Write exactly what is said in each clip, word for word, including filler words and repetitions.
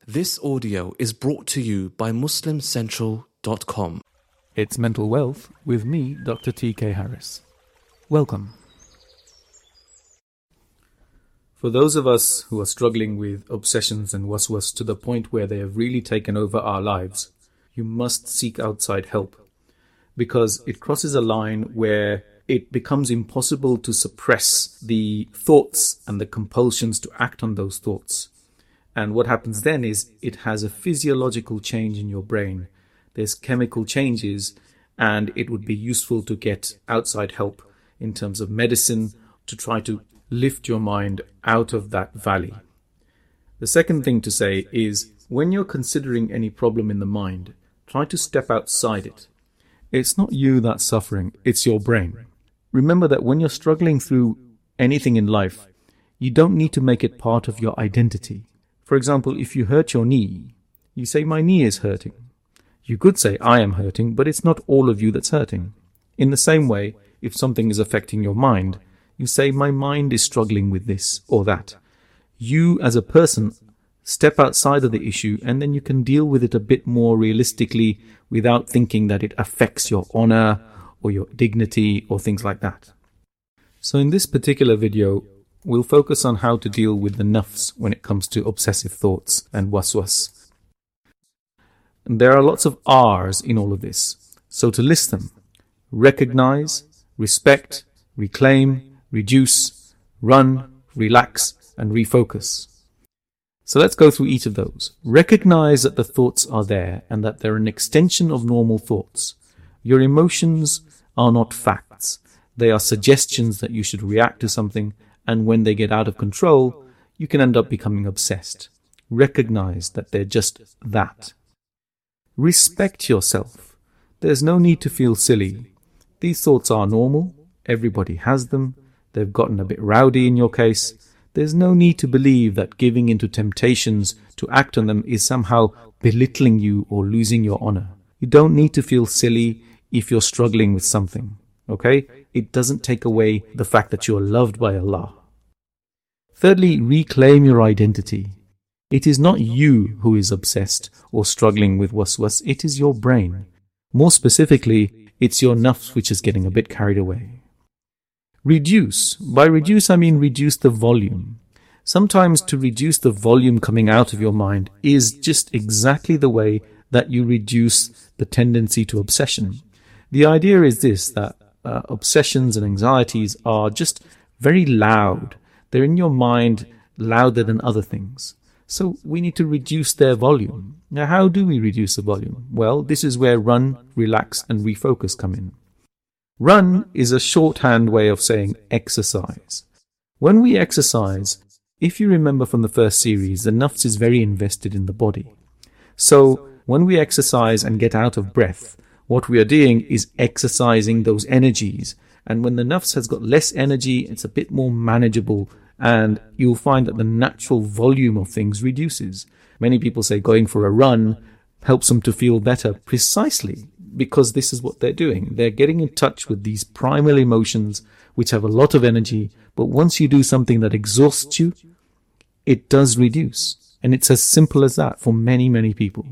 This audio is brought to you by Muslim Central dot com. It's Mental Wealth with me, Doctor T K Harris. Welcome. For those of us who are struggling with obsessions and waswas to the point where they have really taken over our lives, you must seek outside help, because it crosses a line where it becomes impossible to suppress the thoughts and the compulsions to act on those thoughts. And what happens then is it has a physiological change in your brain. There's chemical changes, and it would be useful to get outside help in terms of medicine to try to lift your mind out of that valley. The second thing to say is, when you're considering any problem in the mind, try to step outside it. It's not you that's suffering, it's your brain. Remember that when you're struggling through anything in life, you don't need to make it part of your identity. For example, if you hurt your knee, you say, my knee is hurting. You could say, I am hurting, but it's not all of you that's hurting. In the same way, if something is affecting your mind, you say, my mind is struggling with this or that. You as a person step outside of the issue, and then you can deal with it a bit more realistically without thinking that it affects your honor or your dignity or things like that. So in this particular video, we'll focus on how to deal with the nafs when it comes to obsessive thoughts and waswas. And there are lots of R's in all of this. So to list them: recognize, respect, reclaim, reduce, run, relax, and refocus. So let's go through each of those. Recognize that the thoughts are there and that they're an extension of normal thoughts. Your emotions are not facts. They are suggestions that you should react to something, and when they get out of control, you can end up becoming obsessed. Recognize that they're just that. Respect yourself. There's no need to feel silly. These thoughts are normal. Everybody has them. They've gotten a bit rowdy in your case. There's no need to believe that giving into temptations to act on them is somehow belittling you or losing your honor. You don't need to feel silly if you're struggling with something. Okay? It doesn't take away the fact that you are loved by Allah. Thirdly, reclaim your identity. It is not you who is obsessed or struggling with waswas, it is your brain. More specifically, it's your nafs which is getting a bit carried away. Reduce. By reduce, I mean reduce the volume. Sometimes to reduce the volume coming out of your mind is just exactly the way that you reduce the tendency to obsession. The idea is this, that uh, obsessions and anxieties are just very loud. They're in your mind louder than other things. So we need to reduce their volume. Now, how do we reduce the volume? Well, this is where run, relax, and refocus come in. Run is a shorthand way of saying exercise. When we exercise, if you remember from the first series, the nafs is very invested in the body. So when we exercise and get out of breath, what we are doing is exercising those energies. And when the nafs has got less energy, it's a bit more manageable, and you'll find that the natural volume of things reduces. Many people say going for a run helps them to feel better, precisely because this is what they're doing. They're getting in touch with these primal emotions which have a lot of energy, but once you do something that exhausts you, it does reduce. And it's as simple as that for many, many people.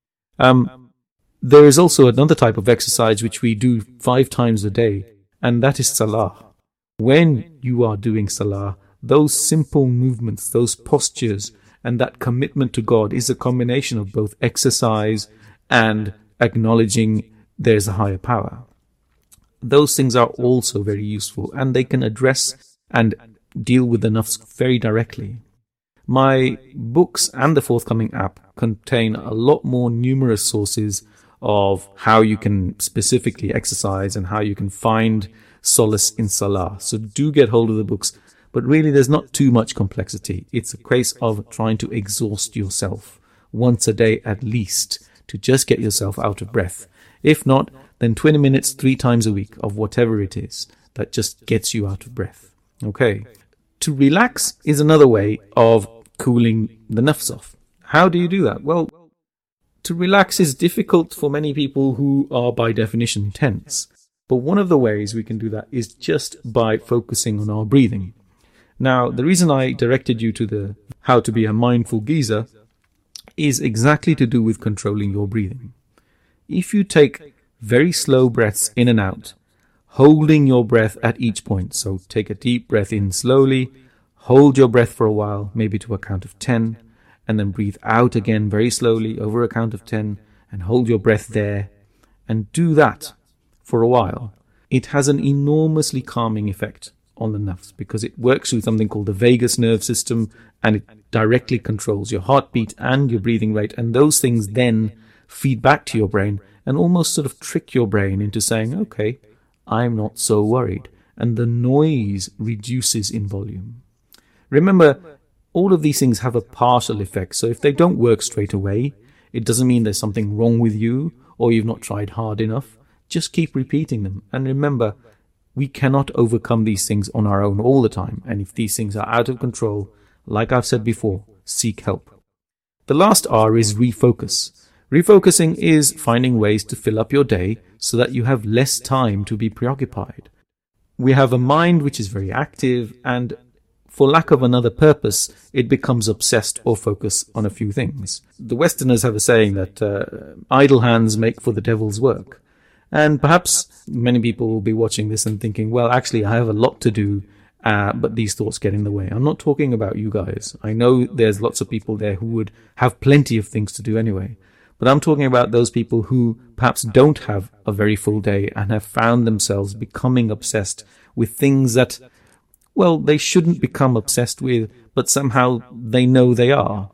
Um, there is also another type of exercise which we do five times a day, and that is salah. When you are doing salah, those simple movements, those postures, and that commitment to God is a combination of both exercise and acknowledging there's a higher power. Those things are also very useful, and they can address and deal with the nafs very directly. My books and the forthcoming app contain a lot more numerous sources of how you can specifically exercise and how you can find solace in salah. So do get hold of the books. But really, there's not too much complexity. It's a case of trying to exhaust yourself once a day at least to just get yourself out of breath. If not, then twenty minutes three times a week of whatever it is that just gets you out of breath. Okay. To relax is another way of cooling the nafs off. How do you do that? Well, to relax is difficult for many people who are by definition tense. But one of the ways we can do that is just by focusing on our breathing. Now, the reason I directed you to the How to Be a Mindful Geezer is exactly to do with controlling your breathing. If you take very slow breaths in and out, holding your breath at each point, so take a deep breath in slowly, hold your breath for a while, maybe to a count of ten, and then breathe out again very slowly over a count of ten, and hold your breath there, and do that for a while. It has an enormously calming effect on the nerves because it works through something called the vagus nerve system, and it directly controls your heartbeat and your breathing rate, and those things then feed back to your brain and almost sort of trick your brain into saying, okay, I'm not so worried, and the noise reduces in volume. Remember, all of these things have a partial effect, so if they don't work straight away, it doesn't mean there's something wrong with you or you've not tried hard enough. Just keep repeating them, and remember, we cannot overcome these things on our own all the time, and if these things are out of control, like I've said before, seek help. The last R is refocus. Refocusing is finding ways to fill up your day so that you have less time to be preoccupied. We have a mind which is very active, and for lack of another purpose, it becomes obsessed or focused on a few things. The Westerners have a saying that uh, idle hands make for the devil's work. And perhaps many people will be watching this and thinking, well, actually, I have a lot to do, uh, but these thoughts get in the way. I'm not talking about you guys. I know there's lots of people there who would have plenty of things to do anyway. But I'm talking about those people who perhaps don't have a very full day and have found themselves becoming obsessed with things that, well, they shouldn't become obsessed with, but somehow they know they are.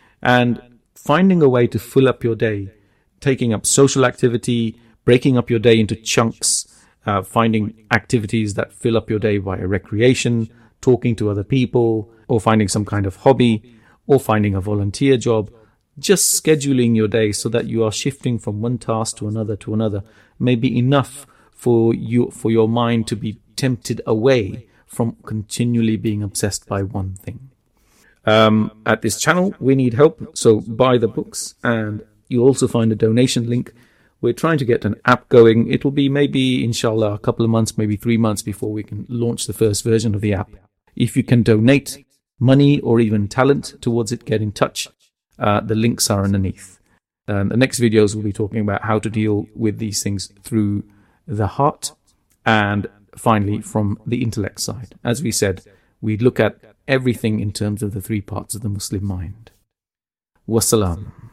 And finding a way to fill up your day, taking up social activity, breaking up your day into chunks, uh, finding activities that fill up your day via recreation, talking to other people, or finding some kind of hobby, or finding a volunteer job, just scheduling your day so that you are shifting from one task to another to another may be enough for you, for your mind to be tempted away from continually being obsessed by one thing. Um, at this channel, we need help, so buy the books, and you'll also find a donation link. We're trying to get an app going. It'll be maybe, inshallah, a couple of months, maybe three months before we can launch the first version of the app. If you can donate money or even talent towards it, get in touch. Uh, the links are underneath. Um, the next videos will be talking about how to deal with these things through the heart and finally from the intellect side. As we said, we look at everything in terms of the three parts of the Muslim mind. Wassalam.